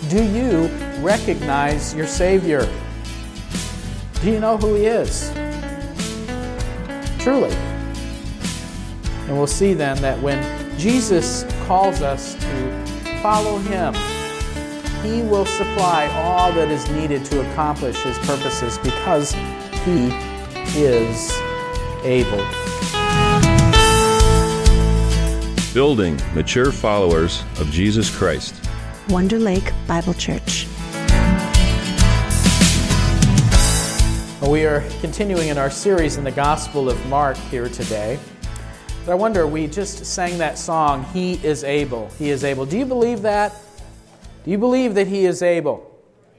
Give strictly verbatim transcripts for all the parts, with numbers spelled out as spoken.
Do you recognize your Savior? Do you know who He is? Truly. And we'll see then that when Jesus calls us to follow Him, He will supply all that is needed to accomplish His purposes because He is able. Building mature followers of Jesus Christ. Wonder Lake Bible Church. We are continuing in our series in the Gospel of Mark here today. But I wonder, we just sang that song, He is able. He is able. Do you believe that? Do you believe that He is able?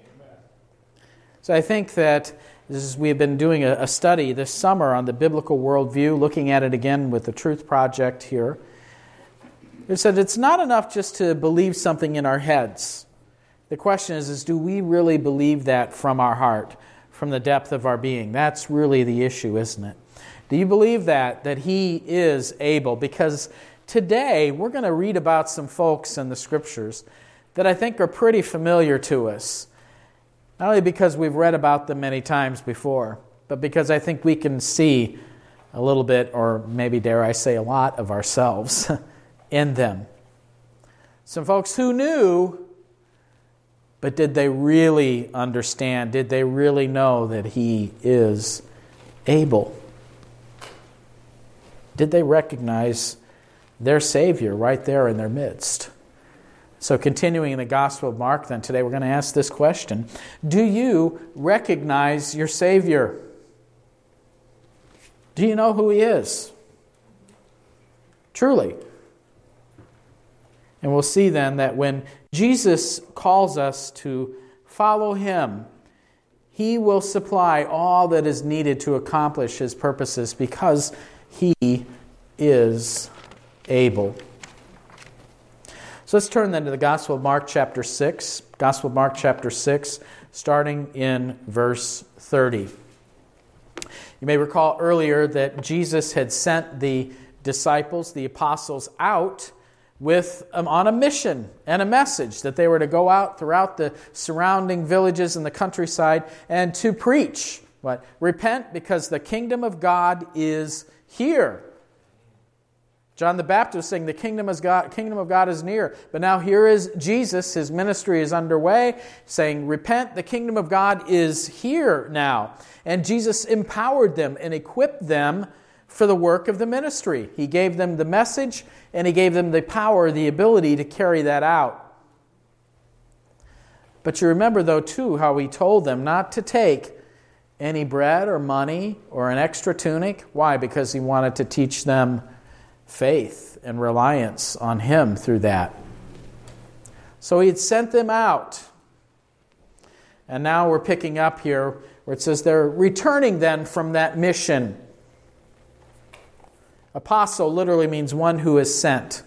So I think that this is, we have been doing a, a study this summer on the biblical worldview, looking at it again with the Truth Project here. It said it's not enough just to believe something in our heads. The question is, is do we really believe that from our heart, from the depth of our being? That's really the issue, isn't it? Do you believe that, that He is able? Because today we're going to read about some folks in the Scriptures that I think are pretty familiar to us. Not only because we've read about them many times before, but because I think we can see a little bit, or maybe dare I say a lot, of ourselves in them. Some folks who knew, but did they really understand? Did they really know that He is able? Did they recognize their Savior right there in their midst? So continuing in the Gospel of Mark, then today we're going to ask this question. Do you recognize your Savior? Do you know who He is? Truly. And we'll see then that when Jesus calls us to follow Him, He will supply all that is needed to accomplish His purposes because He is able. So let's turn then to the Gospel of Mark chapter six. Gospel of Mark chapter six, starting in verse thirty. You may recall earlier that Jesus had sent the disciples, the apostles, out with um, on a mission and a message that they were to go out throughout the surrounding villages and the countryside and to preach. What? Repent, because the kingdom of God is here. John the Baptist was saying the kingdom, is God, kingdom of God is near. But now here is Jesus, His ministry is underway, saying, repent, the kingdom of God is here now. And Jesus empowered them and equipped them for the work of the ministry. He gave them the message, and He gave them the power, the ability to carry that out. But you remember, though, too, how He told them not to take any bread or money or an extra tunic. Why? Because He wanted to teach them faith and reliance on Him through that. So He had sent them out. And now we're picking up here where it says they're returning then from that mission. Apostle literally means one who is sent.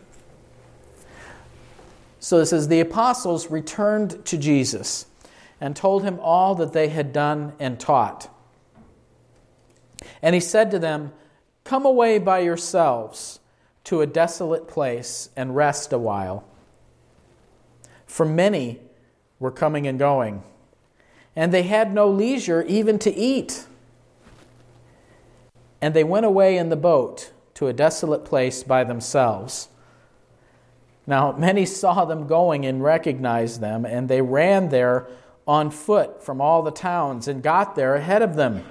So it says the apostles returned to Jesus and told Him all that they had done and taught. And He said to them, come away by yourselves to a desolate place and rest a while. For many were coming and going, and they had no leisure even to eat. And they went away in the boat to a desolate place by themselves. Now many saw them going and recognized them, and they ran there on foot from all the towns and got there ahead of them.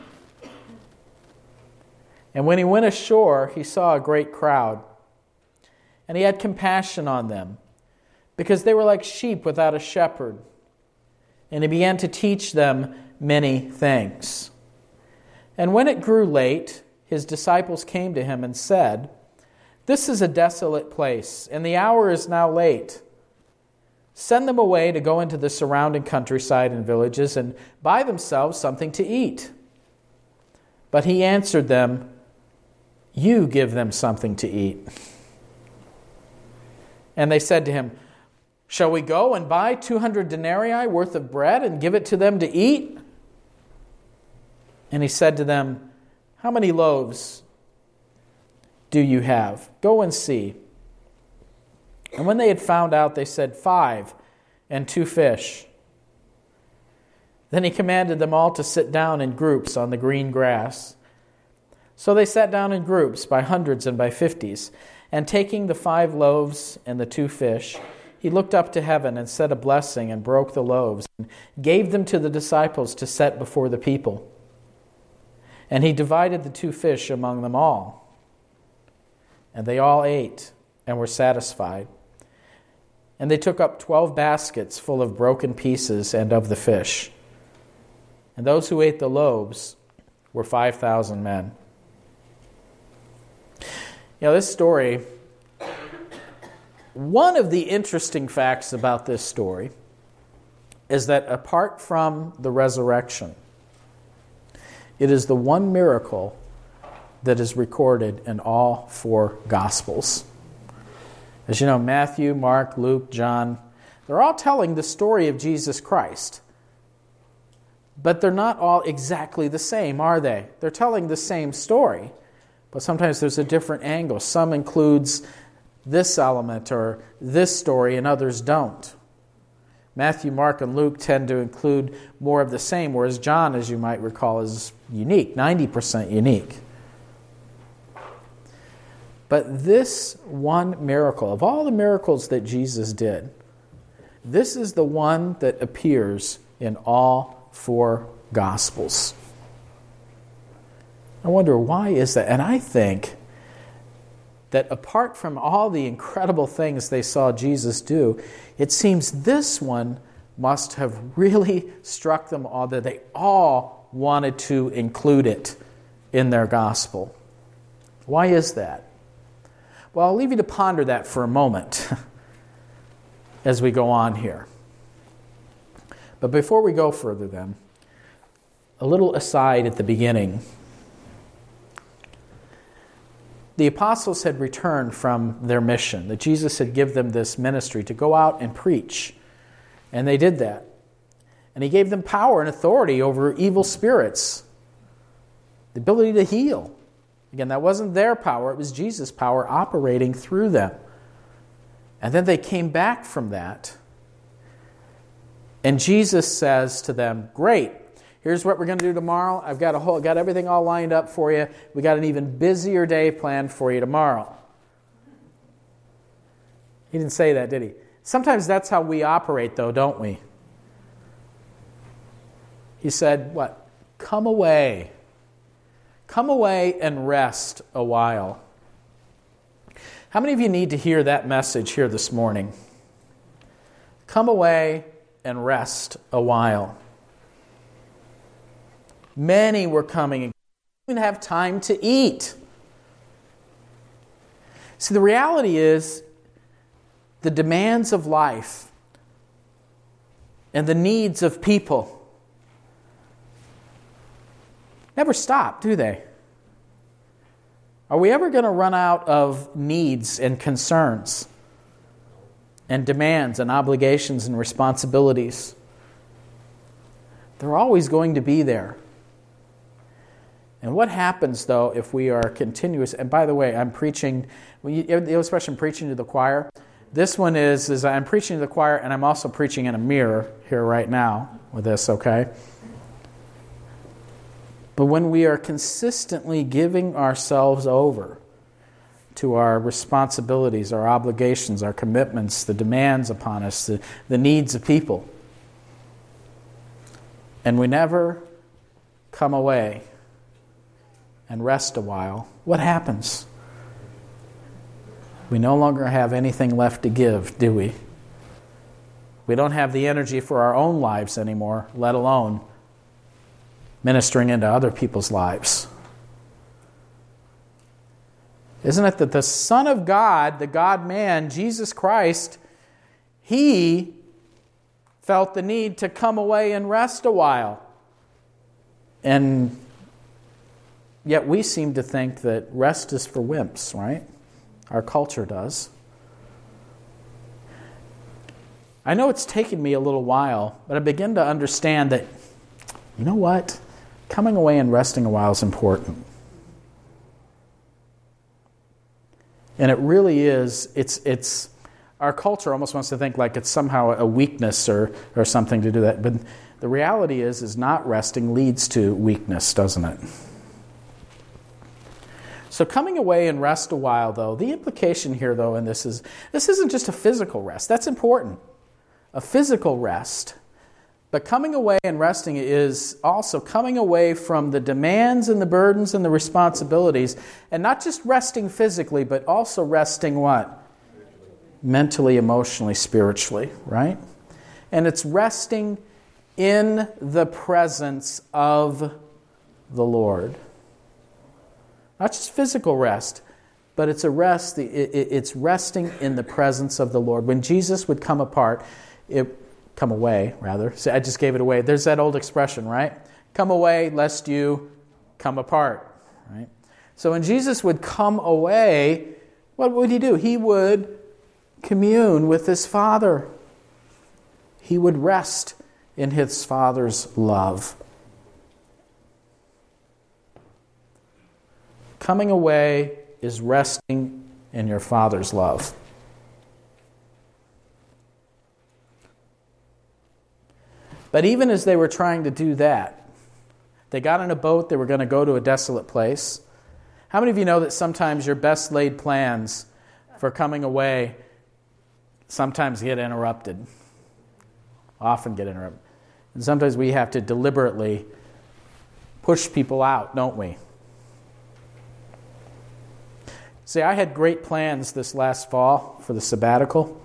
And when He went ashore, He saw a great crowd, and He had compassion on them, because they were like sheep without a shepherd. And He began to teach them many things. And when it grew late, His disciples came to Him and said, this is a desolate place, and the hour is now late. Send them away to go into the surrounding countryside and villages and buy themselves something to eat. But He answered them, you give them something to eat. And they said to Him, shall we go and buy two hundred denarii worth of bread and give it to them to eat? And He said to them, how many loaves do you have? Go and see. And when they had found out, they said, five and two fish. Then he commanded them all to sit down in groups on the green grass. So they sat down in groups by hundreds and by fifties, and taking the five loaves and the two fish, he looked up to heaven and said a blessing and broke the loaves and gave them to the disciples to set before the people. And he divided the two fish among them all. And they all ate and were satisfied. And they took up twelve baskets full of broken pieces and of the fish. And those who ate the loaves were five thousand men. You know, this story, one of the interesting facts about this story is that apart from the resurrection, it is the one miracle that is recorded in all four Gospels. As you know, Matthew, Mark, Luke, John, they're all telling the story of Jesus Christ. But they're not all exactly the same, are they? They're telling the same story, but sometimes there's a different angle. Some includes this element or this story, and others don't. Matthew, Mark, and Luke tend to include more of the same, whereas John, as you might recall, is unique, ninety percent unique. But this one miracle, of all the miracles that Jesus did, this is the one that appears in all four Gospels. I wonder, why is that? And I think that apart from all the incredible things they saw Jesus do, it seems this one must have really struck them all, that they all wanted to include it in their gospel. Why is that? Well, I'll leave you to ponder that for a moment as we go on here. But before we go further then, a little aside at the beginning. The apostles had returned from their mission, that Jesus had given them this ministry to go out and preach. And they did that. And he gave them power and authority over evil spirits, the ability to heal. Again, that wasn't their power, it was Jesus' power operating through them. And then they came back from that. And Jesus says to them, great, here's what we're going to do tomorrow. I've got a whole, got everything all lined up for you. We got an even busier day planned for you tomorrow. He didn't say that, did he? Sometimes that's how we operate, though, don't we? He said, what? Come away. Come away and rest a while. How many of you need to hear that message here this morning? Come away and rest a while. Many were coming and didn't have time to eat. See, the reality is the demands of life and the needs of people never stop, do they? Are we ever going to run out of needs and concerns and demands and obligations and responsibilities? They're always going to be there. And what happens, though, if we are continuous? And by the way, I'm preaching, when you, the expression preaching to the choir, this one is, is I'm preaching to the choir and I'm also preaching in a mirror here right now with this, okay? But when we are consistently giving ourselves over to our responsibilities, our obligations, our commitments, the demands upon us, the, the needs of people, and we never come away and rest a while, what happens? We no longer have anything left to give, do we? We don't have the energy for our own lives anymore, let alone ministering into other people's lives. Isn't it that the Son of God, the God-man, Jesus Christ, He felt the need to come away and rest a while. And yet we seem to think that rest is for wimps, right? Our culture does. I know it's taken me a little while, but I begin to understand that, you know what? Coming away and resting a while is important. And it really is, it's it's our culture almost wants to think like it's somehow a weakness or, or something to do that. But the reality is, is not resting leads to weakness, doesn't it? So coming away and rest a while, though, the implication here, though, in this is, this isn't just a physical rest. That's important. A physical rest. But coming away and resting is also coming away from the demands and the burdens and the responsibilities, and not just resting physically, but also resting what? Mentally, emotionally, spiritually, right? And it's resting in the presence of the Lord. Not just physical rest, but it's a rest. It's resting in the presence of the Lord. When Jesus would come apart, it come away rather. So I just gave it away. There's that old expression, right? Come away lest you come apart, right? So when Jesus would come away, what would he do? He would commune with his Father. He would rest in his Father's love. Coming away is resting in your Father's love. But even as they were trying to do that, they got in a boat, they were going to go to a desolate place. How many of you know that sometimes your best laid plans for coming away sometimes get interrupted? Often get interrupted. And sometimes we have to deliberately push people out, don't we? See, I had great plans this last fall for the sabbatical.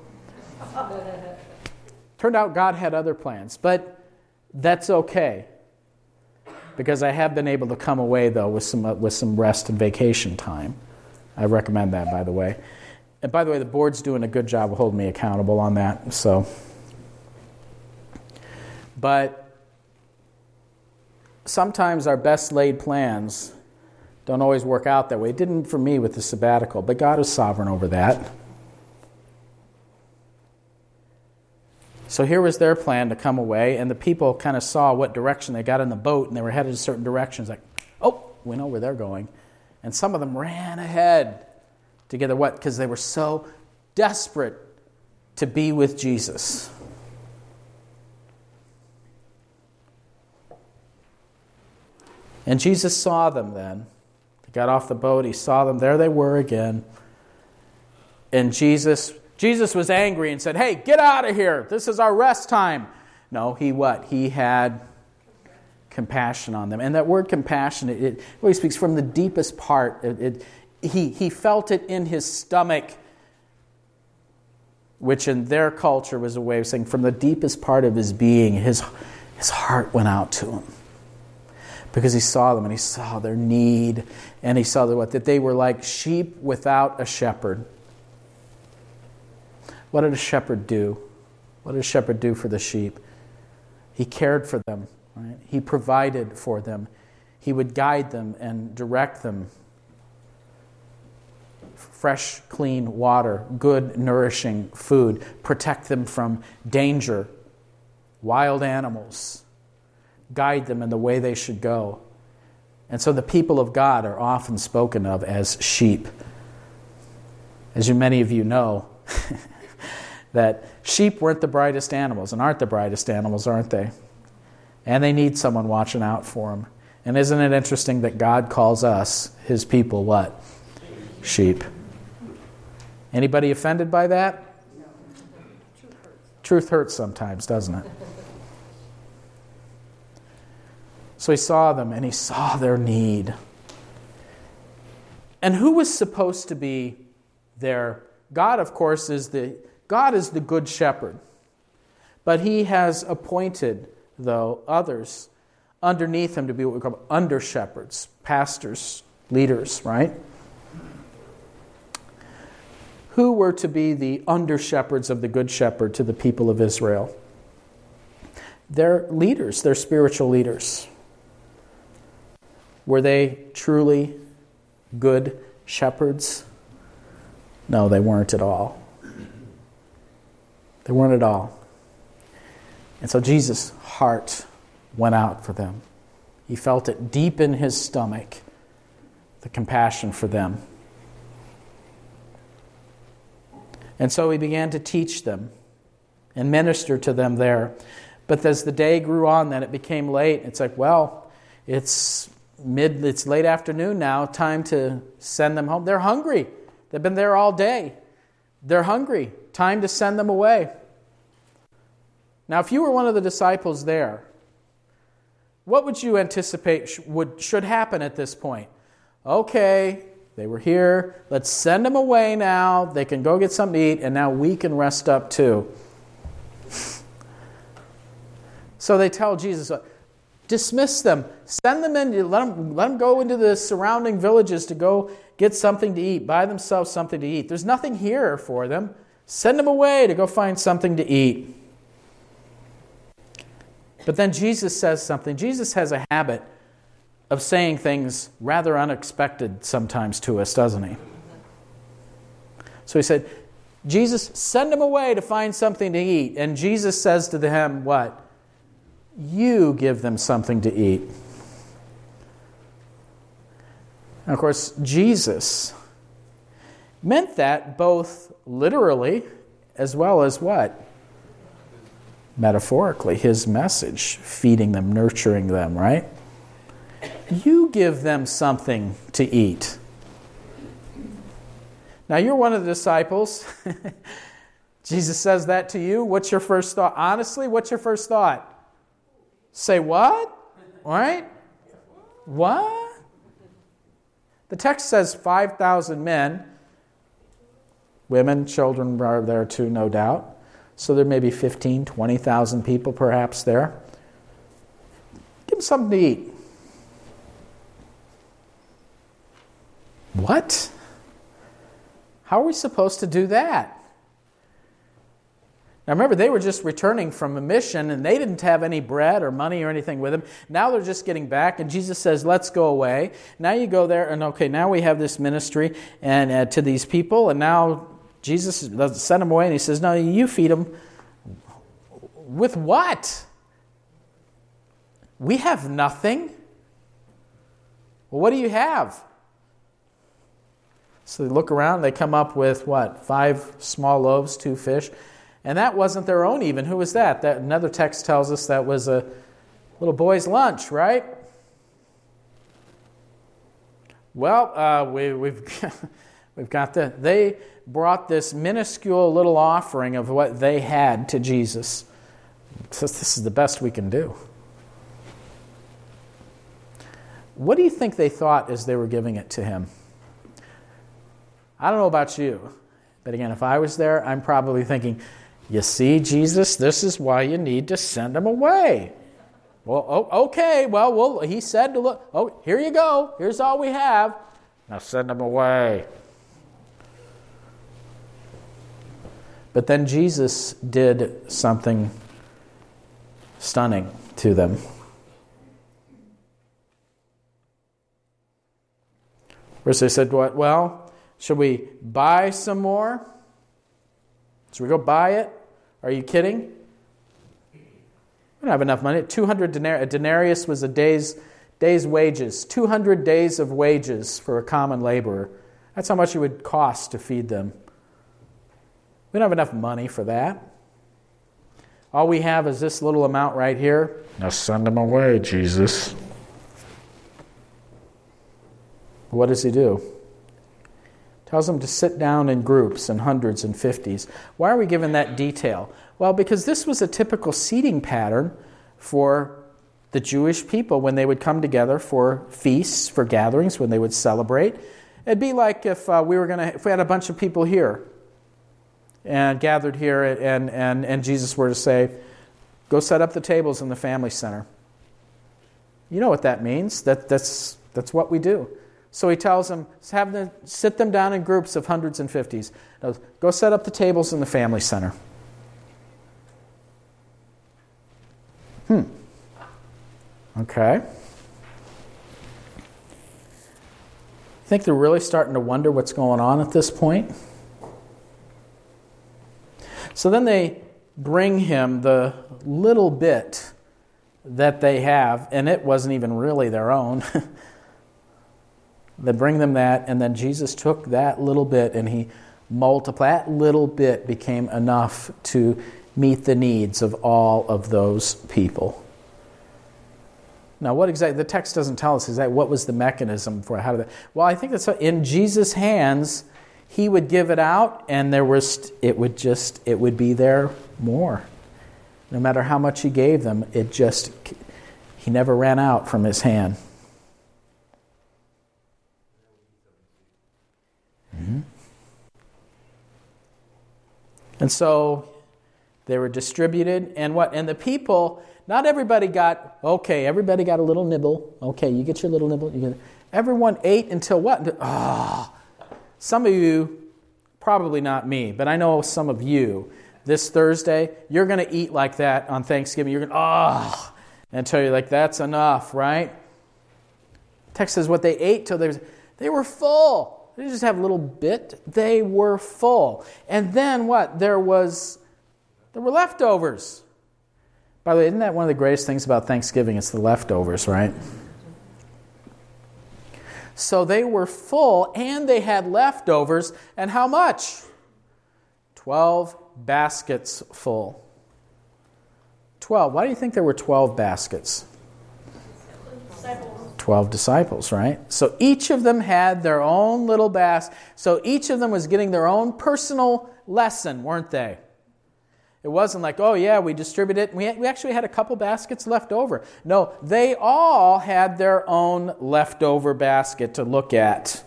Turned out God had other plans, but that's okay. Because I have been able to come away, though, with some uh, with some rest and vacation time. I recommend that, by the way. And by the way, the board's doing a good job of holding me accountable on that. So, but sometimes our best laid plans don't always work out that way. It didn't for me with the sabbatical, but God is sovereign over that. So here was their plan to come away, and the people kind of saw what direction they got in the boat, and they were headed a certain direction. It's like, oh, we know where they're going. And some of them ran ahead together. What? Because they were so desperate to be with Jesus. And Jesus saw them then. They got off the boat. He saw them. There they were again. And Jesus... Jesus was angry and said, hey, get out of here. This is our rest time. No, he what? He had compassion on them. And that word compassion, it, it well, he speaks from the deepest part. It, it, he, he felt it in his stomach, which in their culture was a way of saying from the deepest part of his being, his, his heart went out to him. Because he saw them and he saw their need. And he saw that, what, that they were like sheep without a shepherd. What did a shepherd do? What did a shepherd do for the sheep? He cared for them, right? He provided for them. He would guide them and direct them. Fresh, clean water, good, nourishing food, protect them from danger, wild animals, guide them in the way they should go. And so the people of God are often spoken of as sheep. As you, many of you know, that sheep weren't the brightest animals and aren't the brightest animals, aren't they? And they need someone watching out for them. And isn't it interesting that God calls us, his people, what? Sheep. Anybody offended by that? No. Truth hurts. Truth hurts sometimes, doesn't it? So he saw them and he saw their need. And who was supposed to be their... God, of course, is the... God is the good shepherd, but he has appointed, though, others underneath him to be what we call under shepherds, pastors, leaders, right? Who were to be the under shepherds of the good shepherd to the people of Israel? They're leaders, they're spiritual leaders. Were they truly good shepherds? No, they weren't at all. They weren't at all. And so Jesus' heart went out for them. He felt it deep in his stomach, the compassion for them. And so he began to teach them and minister to them there. But as the day grew on, then it became late. It's like, well, it's mid, it's late afternoon now, time to send them home. They're hungry. They've been there all day. They're hungry. Time to send them away. Now, if you were one of the disciples there, what would you anticipate sh- would should happen at this point? Okay, they were here. Let's send them away now. They can go get something to eat, and now we can rest up too. So they tell Jesus, dismiss them. Send them in. Let them, let them go into the surrounding villages to go get something to eat. Buy themselves something to eat. There's nothing here for them. Send them away to go find something to eat. But then Jesus says something. Jesus has a habit of saying things rather unexpected sometimes to us, doesn't he? So he said, Jesus, send them away to find something to eat. And Jesus says to them, what? You give them something to eat. And of course, Jesus meant that both literally as well as what? Metaphorically, his message, feeding them, nurturing them, right? You give them something to eat. Now, you're one of the disciples. Jesus says that to you. What's your first thought? Honestly, what's your first thought? Say what? Right? What? The text says five thousand men. Women, children are there too, no doubt. So there may be fifteen, twenty thousand people perhaps there. Give them something to eat. What? How are we supposed to do that? Now remember, they were just returning from a mission and they didn't have any bread or money or anything with them. Now they're just getting back and Jesus says, let's go away. Now you go there and okay, now we have this ministry and uh, to these people, and now Jesus sent them away and he says, no, you feed them. With what? We have nothing. Well, what do you have? So they look around, they come up with what? Five small loaves, two fish. And that wasn't their own even. Who was that? That another text tells us that was a little boy's lunch, right? Well, uh, we, we've we've got the. They brought this minuscule little offering of what they had to Jesus. Says this is the best we can do. What do you think they thought as they were giving it to him? I don't know about you, but again, if I was there, I'm probably thinking, you see, Jesus, this is why you need to send them away. Well, oh, okay, well, well, he said to look, oh, here you go, here's all we have. Now send them away. But then Jesus did something stunning to them. First they said, what? Well, should we buy some more? Should we go buy it? Are you kidding? We don't have enough money. two hundred denar- a denarius was a day's, day's wages. two hundred days of wages for a common laborer. That's how much it would cost to feed them. We don't have enough money for that. All we have is this little amount right here. Now send them away, Jesus. What does he do? Tells them to sit down in groups in hundreds and fifties. Why are we given that detail? Well, because this was a typical seating pattern for the Jewish people when they would come together for feasts, for gatherings, when they would celebrate. It'd be like if uh, we were going to, if we had a bunch of people here and gathered here, and and and Jesus were to say, "Go set up the tables in the family center." You know what that means? That that's that's what we do. So he tells them, have them sit them down in groups of hundreds and fifties. Now, go set up the tables in the family center. Hmm. Okay. Think they're really starting to wonder what's going on at this point? So then they bring him the little bit that they have, and it wasn't even really their own. They bring them that, and then Jesus took that little bit and he multiply. That little bit became enough to meet the needs of all of those people. Now, what exactly, the text doesn't tell us exactly what was the mechanism for how did that, well, I think that's in Jesus' hands. He would give it out, and there was, it would just, it would be there more. No matter how much he gave them, it just, he never ran out from his hand. Mm-hmm. And so they were distributed, and what? And the people, not everybody got, okay, everybody got a little nibble. Okay, you get your little nibble. You get, everyone ate until what? Ah, oh, some of you, probably not me, but I know some of you, this Thursday, you're going to eat like that on Thanksgiving. You're going to, ah, oh, and tell you like, that's enough, right? Text says what they ate till they, was, they were full. They didn't just have a little bit. They were full. And then what? There was, there were leftovers. By the way, isn't that one of the greatest things about Thanksgiving? It's the leftovers, right? So they were full, and they had leftovers. And how much? Twelve baskets full. Twelve. Why do you think there were twelve baskets? Twelve disciples, right? So each of them had their own little basket. So each of them was getting their own personal lesson, weren't they? It wasn't like, oh yeah, we distributed it. We, we actually had a couple baskets left over. No, they all had their own leftover basket to look at.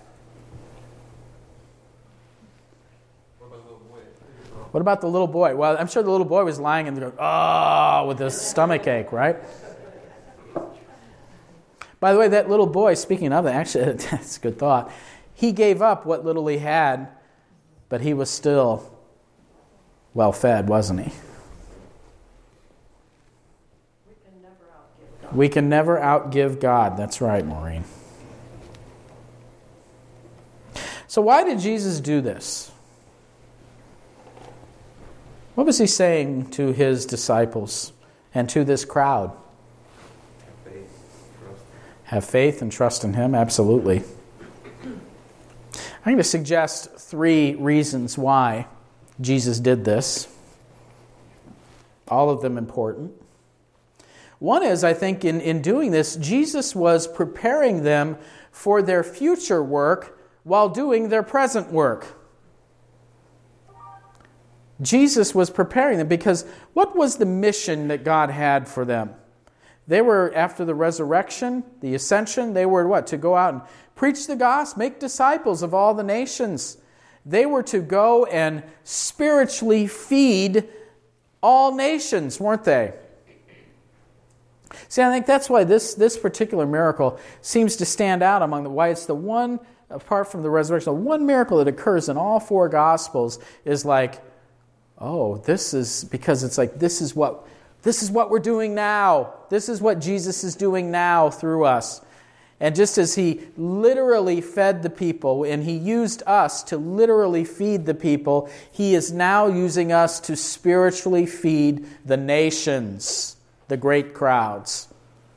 What about the little boy? What about the little boy? Well, I'm sure the little boy was lying and going, oh, with his stomach ache, right? By the way, that little boy, speaking of that, actually, that's a good thought. He gave up what little he had, but he was still well fed, wasn't he? We can never outgive God. We can never outgive God. That's right, Maureen. So why did Jesus do this? What was he saying to his disciples and to this crowd? Have faith and trust in him? Absolutely. I'm going to suggest three reasons why Jesus did this. All of them important. One is, I think, in, in doing this, Jesus was preparing them for their future work while doing their present work. Jesus was preparing them because what was the mission that God had for them? They were, after the resurrection, the ascension, they were what? To go out and preach the gospel, make disciples of all the nations. They were to go and spiritually feed all nations, weren't they? See, I think that's why this, this particular miracle seems to stand out among the, why it's the one, apart from the resurrection, the one miracle that occurs in all four Gospels is like, oh, this is, because it's like, this is what... This is what we're doing now. This is what Jesus is doing now through us. And just as he literally fed the people and he used us to literally feed the people, he is now using us to spiritually feed the nations, the great crowds.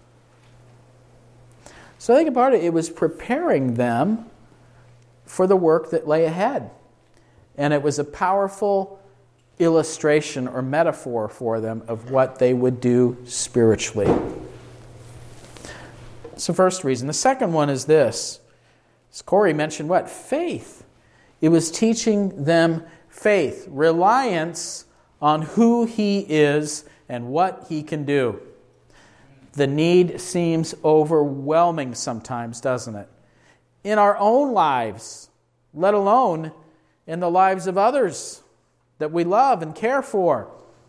So I think about it, it was preparing them for the work that lay ahead. And it was a powerful illustration or metaphor for them of what they would do spiritually. That's the first reason. The second one is this. As Corey mentioned, what? Faith. It was teaching them faith, reliance on who he is and what he can do. The need seems overwhelming sometimes, doesn't it? In our own lives, let alone in the lives of others that we love and care for.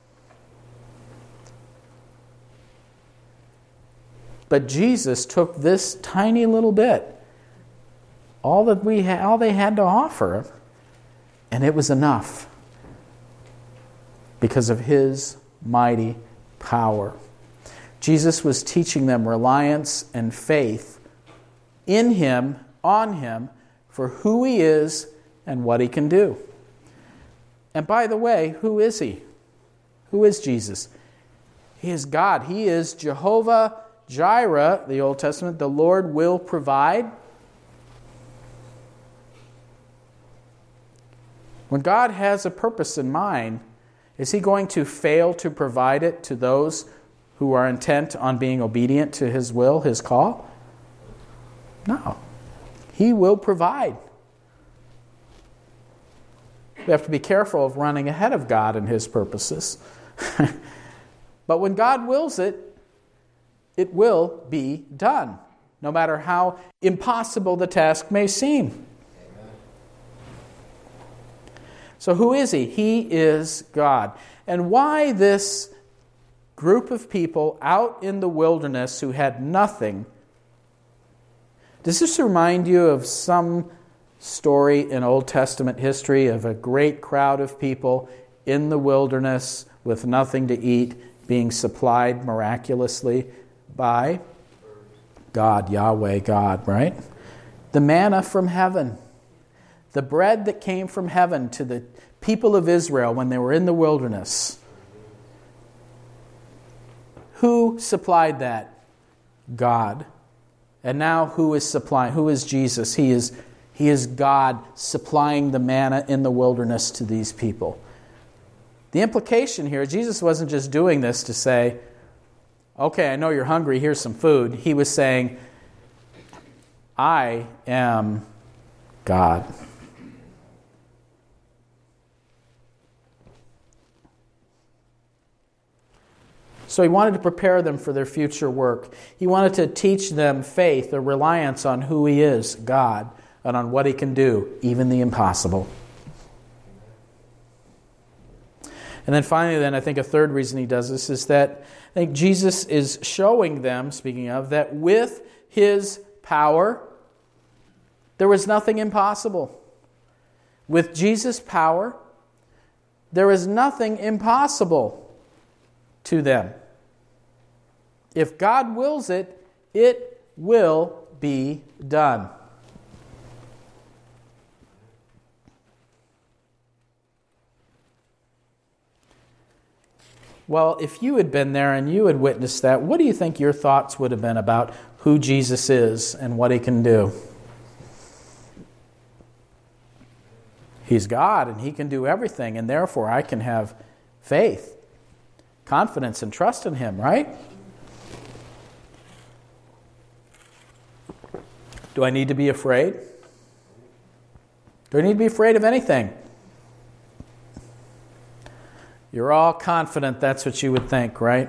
But Jesus took this tiny little bit, all that we ha- all they had to offer, and it was enough because of his mighty power. Jesus was teaching them reliance and faith in him, on him, for who he is and what he can do. And by the way, who is he? Who is Jesus? He is God. He is Jehovah Jireh, the Old Testament. The Lord will provide. When God has a purpose in mind, is He going to fail to provide it to those who are intent on being obedient to His will, His call? No. He will provide. We have to be careful of running ahead of God and His purposes. But when God wills it, it will be done, no matter how impossible the task may seem. Amen. So who is He? He is God. And why this group of people out in the wilderness who had nothing? Does this remind you of some story in Old Testament history of a great crowd of people in the wilderness with nothing to eat, being supplied miraculously by God, Yahweh, God, right? The manna from heaven, the bread that came from heaven to the people of Israel when they were in the wilderness. Who supplied that? God. And now who is supplying? Who is Jesus? He is, he is God supplying the manna in the wilderness to these people. The implication here, Jesus wasn't just doing this to say, okay, I know you're hungry, here's some food. He was saying, I am God. So He wanted to prepare them for their future work. He wanted to teach them faith, a reliance on who He is, God, and on what He can do, even the impossible. And then finally, then, I think a third reason He does this is that I think Jesus is showing them, speaking of, that with His power, there was nothing impossible. With Jesus' power, there is nothing impossible to them. If God wills it, it will be done. Well, if you had been there and you had witnessed that, what do you think your thoughts would have been about who Jesus is and what He can do? He's God and He can do everything, and therefore I can have faith, confidence, and trust in Him, right? Do I need to be afraid? Do I need to be afraid of anything? You're all confident that's what you would think, right?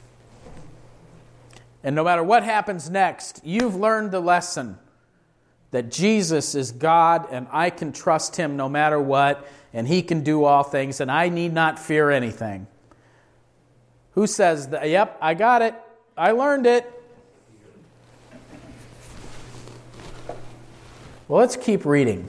And no matter what happens next, you've learned the lesson that Jesus is God and I can trust Him no matter what, and He can do all things, and I need not fear anything. Who says that? Yep, I got it. I learned it. Well, let's keep reading.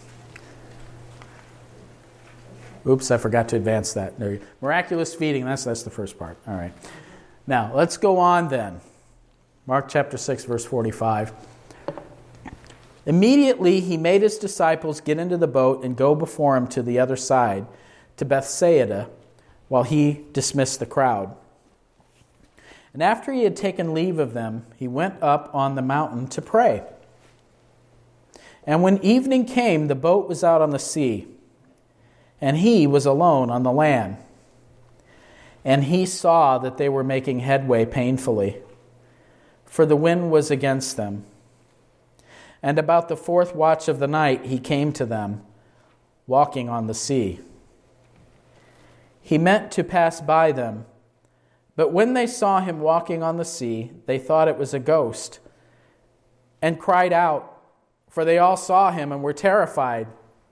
Oops, I forgot to advance that. There you, miraculous feeding, that's, that's the first part. All right. Now, let's go on then. Mark chapter six, verse forty-five. Immediately He made His disciples get into the boat and go before Him to the other side, to Bethsaida, while He dismissed the crowd. And after He had taken leave of them, He went up on the mountain to pray. And when evening came, the boat was out on the sea, and He was alone on the land. And He saw that they were making headway painfully, for the wind was against them. And about the fourth watch of the night He came to them, walking on the sea. He meant to pass by them, but when they saw Him walking on the sea, they thought it was a ghost, and cried out, for they all saw Him and were terrified.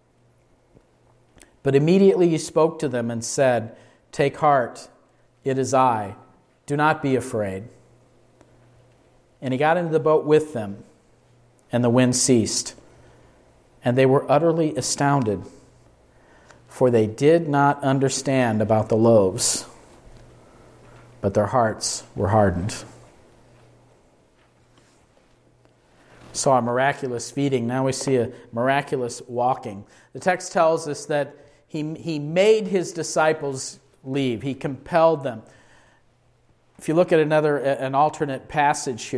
But immediately He spoke to them and said, "Take heart, it is I. Do not be afraid." And He got into the boat with them, and the wind ceased. And they were utterly astounded, for they did not understand about the loaves, but their hearts were hardened. Saw a miraculous feeding. Now we see a miraculous walking. The text tells us that he, he made His disciples leave. He compelled them. If you look at another, an alternate passage here,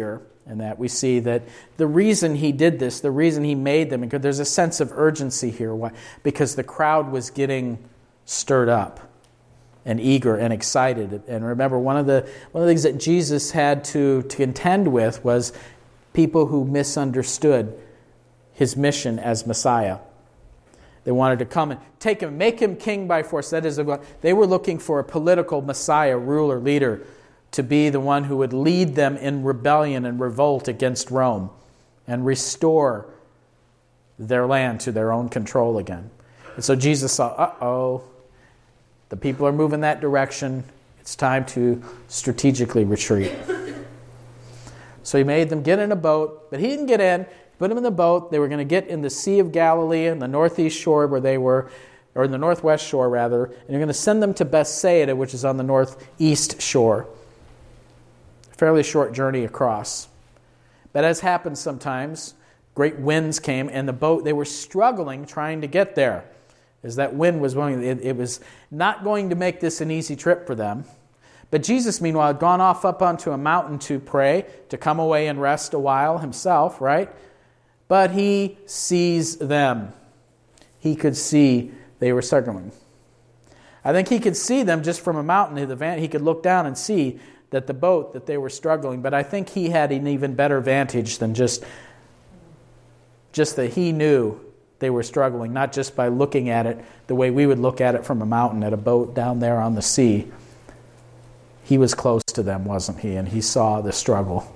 And that we see that the reason he did this, the reason he made them, because there's a sense of urgency here. Why? Because the crowd was getting stirred up and eager and excited. And remember, one of the one of the things that Jesus had to, to contend with was people who misunderstood his mission as Messiah. They wanted to come and take him, make him king by force. That is, they were looking for a political Messiah, ruler, leader, to be the one who would lead them in rebellion and revolt against Rome and restore their land to their own control again. And so Jesus saw, uh-oh, the people are moving that direction. It's time to strategically retreat. So he made them get in a boat, but he didn't get in. He put them in the boat. They were going to get in the Sea of Galilee, in the northeast shore where they were, or in the northwest shore rather, and you're going to send them to Bethsaida, which is on the northeast shore. A fairly short journey across. But as happens sometimes, great winds came, and the boat, they were struggling trying to get there. As that wind was blowing, it, it was not going to make this an easy trip for them. But Jesus, meanwhile, had gone off up onto a mountain to pray, to come away and rest a while himself, right? But he sees them. He could see they were struggling. I think he could see them just from a mountain. He could look down and see that the boat, that they were struggling. But I think he had an even better vantage than just, just that he knew they were struggling, not just by looking at it the way we would look at it from a mountain at a boat down there on the sea. He was close to them, wasn't he? And he saw the struggle.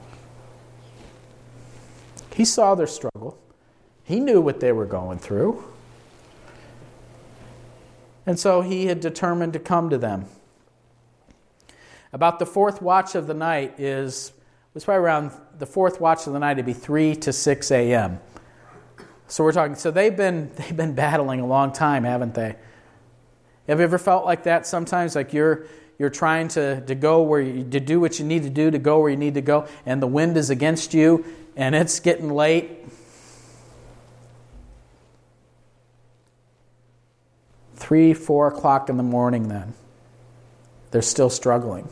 He saw their struggle. He knew what they were going through. And so he had determined to come to them. About the fourth watch of the night is, it was probably around the fourth watch of the night, it'd be three to six a.m. So we're talking, so they've been they've been battling a long time, haven't they? Have you ever felt like that sometimes? Like you're you're trying to, to go where you, to do what you need to do, to go where you need to go, and the wind is against you, and it's getting late. Three, four o'clock in the morning then. They're still struggling.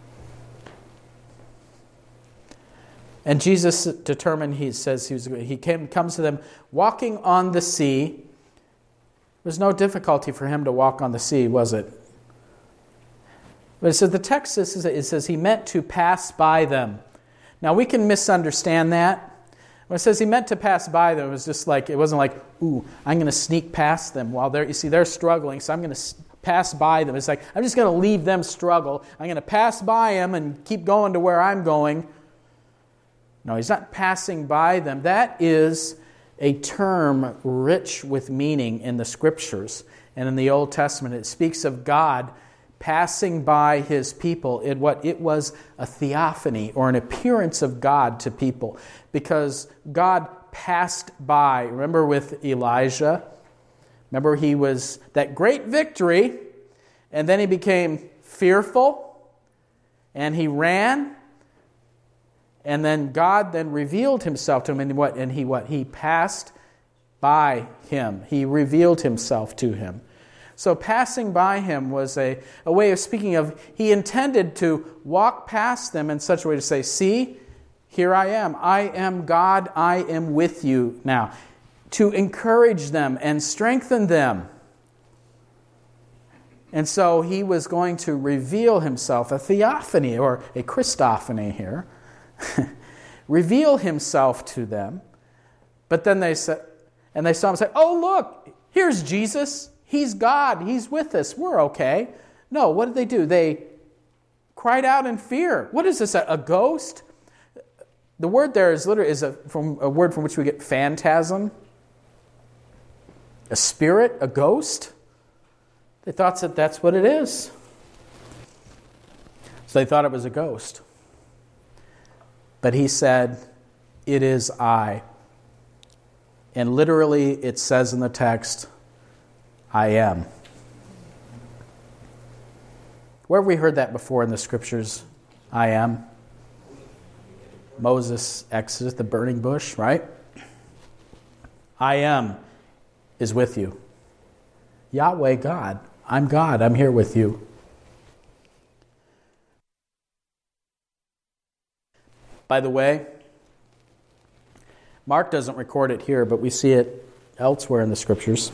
And Jesus determined, he says, he, was, he came, comes to them walking on the sea. There's no difficulty for him to walk on the sea, was it? But it says, the text says, it says he meant to pass by them. Now we can misunderstand that. When it says he meant to pass by them, it was just like, it wasn't like, ooh, I'm going to sneak past them while they're, you see, they're struggling, so I'm going to pass by them. It's like, I'm just going to leave them struggle. I'm going to pass by them and keep going to where I'm going. No, he's not passing by them. That is a term rich with meaning in the Scriptures and in the Old Testament. It speaks of God passing by his people. It what it was a theophany, or an appearance of God to people, because God passed by. Remember with Elijah? Remember he was that great victory, and then he became fearful, and he ran, and then God then revealed himself to him, and what? And he what? He passed by him. He revealed himself to him. So passing by him was a, a way of speaking of, he intended to walk past them in such a way to say, see, here I am. I am God. I am with you now. To encourage them and strengthen them. And so he was going to reveal himself, a theophany or a Christophany here, reveal himself to them. But then they said, and they saw him say, oh, look, here's Jesus. He's God. He's with us. We're okay. No, what did they do? They cried out in fear. What is this, a, a ghost? The word there is literally is a, from a word from which we get phantasm. A spirit, a ghost. They thought that that's what it is. So they thought it was a ghost. But he said, it is I. And literally it says in the text, I am. Where have we heard that before in the Scriptures? I am. Moses, Exodus, the burning bush, right? I am is with you. Yahweh, God. I'm God. I'm here with you. By the way, Mark doesn't record it here, but we see it elsewhere in the Scriptures.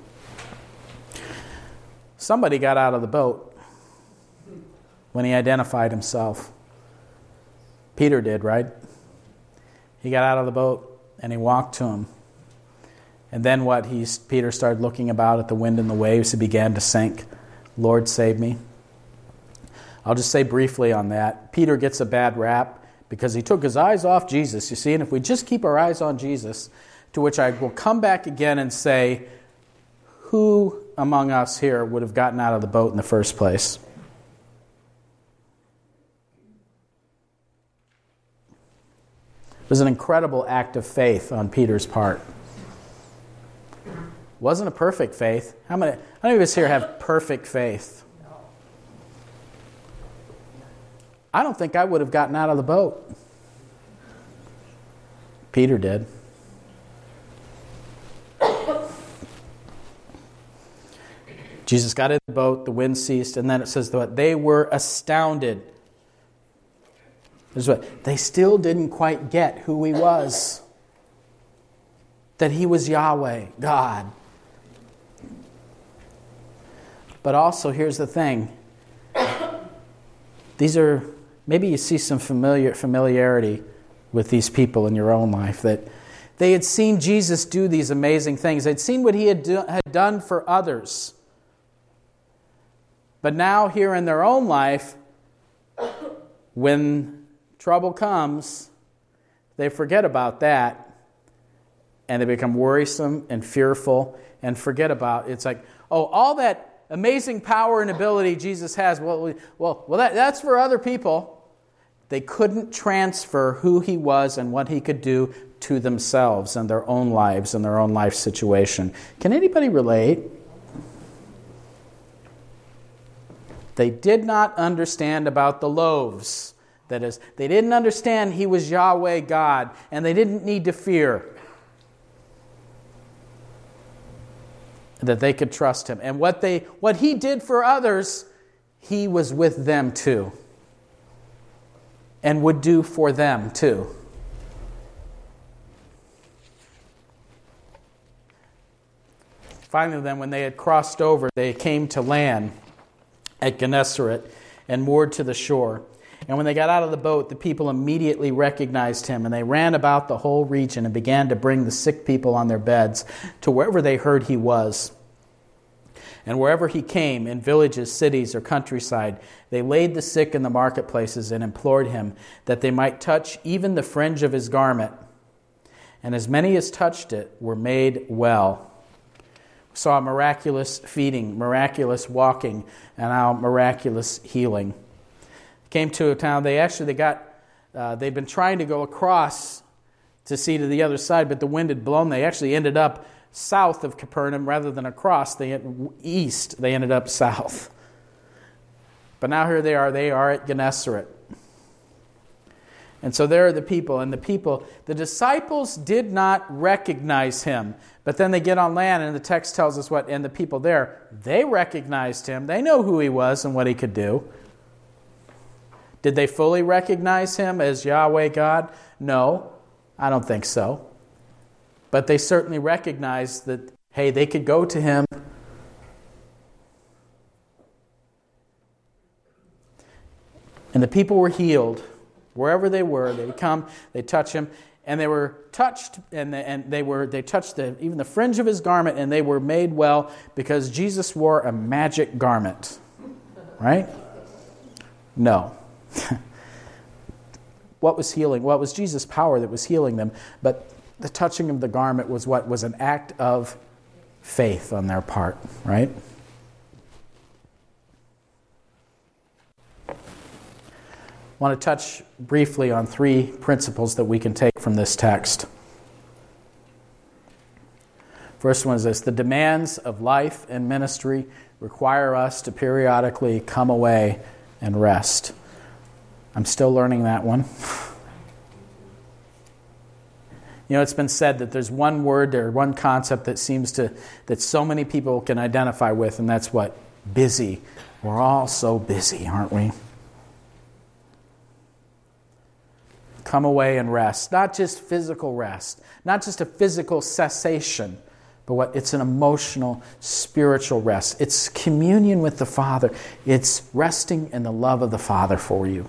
Somebody got out of the boat when he identified himself. Peter did, right? He got out of the boat and he walked to him. And then what? He, Peter started looking about at the wind and the waves. He began to sink. Lord, save me. I'll just say briefly on that. Peter gets a bad rap because he took his eyes off Jesus, you see. And if we just keep our eyes on Jesus, to which I will come back again and say, who among us here would have gotten out of the boat in the first place? It was an incredible act of faith on Peter's part. It wasn't a perfect faith. How many, how many of us here have perfect faith? I don't think I would have gotten out of the boat. Peter did. Jesus got in the boat, the wind ceased, and then it says that they were astounded. This is what, they still didn't quite get who he was. That he was Yahweh, God. But also, here's the thing. These are, maybe you see some familiar familiarity with these people in your own life. That they had seen Jesus do these amazing things. They'd seen what he had, do, had done for others. But now here in their own life, when trouble comes, they forget about that and they become worrisome and fearful and forget about it. It's like, oh, all that amazing power and ability Jesus has, well, well, well that, that's for other people. They couldn't transfer who he was and what he could do to themselves and their own lives and their own life situation. Can anybody relate? They did not understand about the loaves. That is, they didn't understand he was Yahweh God, and they didn't need to fear that they could trust him. And what they, what he did for others, he was with them too, and would do for them too. Finally, then, when they had crossed over, they came to land at Gennesaret and moored to the shore. And when they got out of the boat, the people immediately recognized him, and they ran about the whole region and began to bring the sick people on their beds to wherever they heard he was. And wherever he came, in villages, cities, or countryside, they laid the sick in the marketplaces and implored him that they might touch even the fringe of his garment. And as many as touched it were made well. We saw miraculous feeding, miraculous walking, and now miraculous healing. Came to a town, they actually, they got, uh, they'd been trying to go across to see to the other side, but the wind had blown. They actually ended up south of Capernaum rather than across. They had east, they ended up south. But now here they are, they are at Gennesaret. And so there are the people, and the people, the disciples did not recognize him. But then they get on land, and the text tells us what, and the people there, they recognized him. They know who he was and what he could do. Did they fully recognize him as Yahweh God? No, I don't think so. But they certainly recognized that, hey, they could go to him. And the people were healed. Wherever they were, they would come, they'd touch him, and they were touched, and they, and they were they touched the, even the fringe of his garment, and they were made well because Jesus wore a magic garment. Right? No. What was healing? Well, it was Jesus' power that was healing them, but the touching of the garment was what was an act of faith on their part, right? I want to touch briefly on three principles that we can take from this text. First one is this: the demands of life and ministry require us to periodically come away and rest. I'm still learning that one. You know, it's been said that there's one word or one concept that seems to, that so many people can identify with, and that's what? Busy. We're all so busy, aren't we? Come away and rest. Not just physical rest, not just a physical cessation, but what it's an emotional, spiritual rest. It's communion with the Father. It's resting in the love of the Father for you.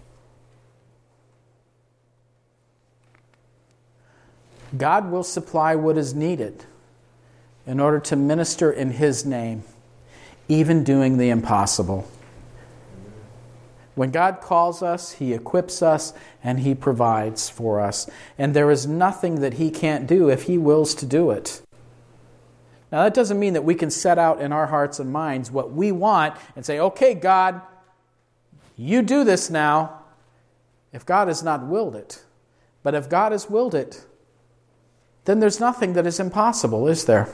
God will supply what is needed in order to minister in His name, even doing the impossible. When God calls us, He equips us and He provides for us. And there is nothing that He can't do if He wills to do it. Now, that doesn't mean that we can set out in our hearts and minds what we want and say, okay, God, you do this now, if God has not willed it. But if God has willed it, then there's nothing that is impossible, is there?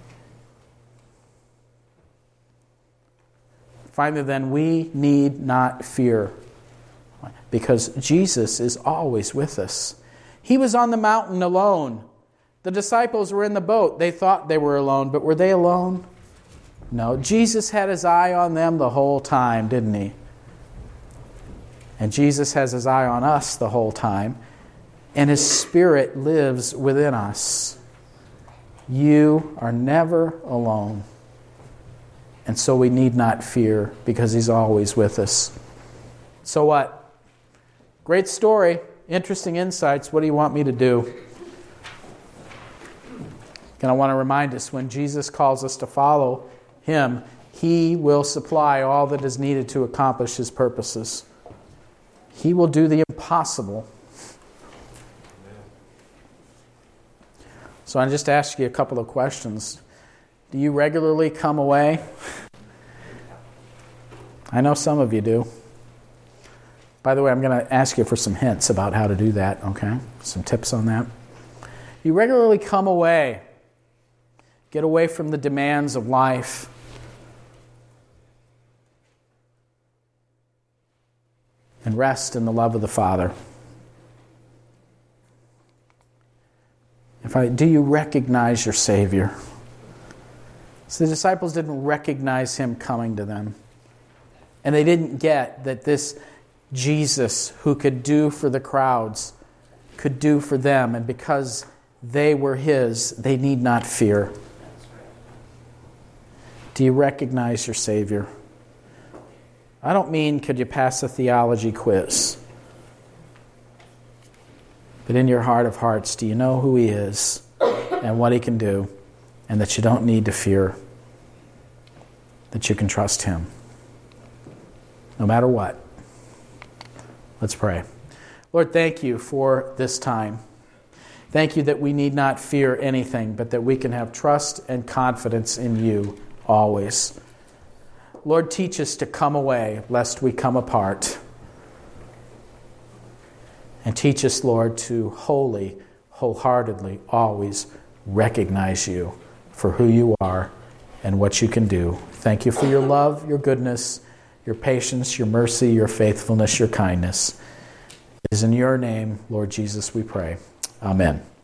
Finally, then, we need not fear, because Jesus is always with us. He was on the mountain alone. The disciples were in the boat. They thought they were alone, but were they alone? No, Jesus had His eye on them the whole time, didn't He? And Jesus has His eye on us the whole time, and His Spirit lives within us. You are never alone. And so we need not fear, because He's always with us. So what? Great story, interesting insights. What do you want me to do? And I want to remind us, when Jesus calls us to follow Him, He will supply all that is needed to accomplish His purposes. He will do the impossible. So I just ask you a couple of questions. Do you regularly come away? I know some of you do. By the way, I'm going to ask you for some hints about how to do that, okay? Some tips on that. You regularly come away. Get away from the demands of life. And rest in the love of the Father. If I, do you recognize your Savior? So the disciples didn't recognize Him coming to them. And they didn't get that this Jesus who could do for the crowds could do for them. And because they were His, they need not fear. Do you recognize your Savior? I don't mean could you pass a theology quiz. But in your heart of hearts, do you know who He is and what He can do, and that you don't need to fear, that you can trust Him no matter what? Let's pray. Lord, thank You for this time. Thank You that we need not fear anything, but that we can have trust and confidence in You always. Lord, teach us to come away lest we come apart. And teach us, Lord, to wholly, wholeheartedly always recognize You for who You are and what You can do. Thank You for Your love, Your goodness, Your patience, Your mercy, Your faithfulness, Your kindness. It is in Your name, Lord Jesus, we pray. Amen.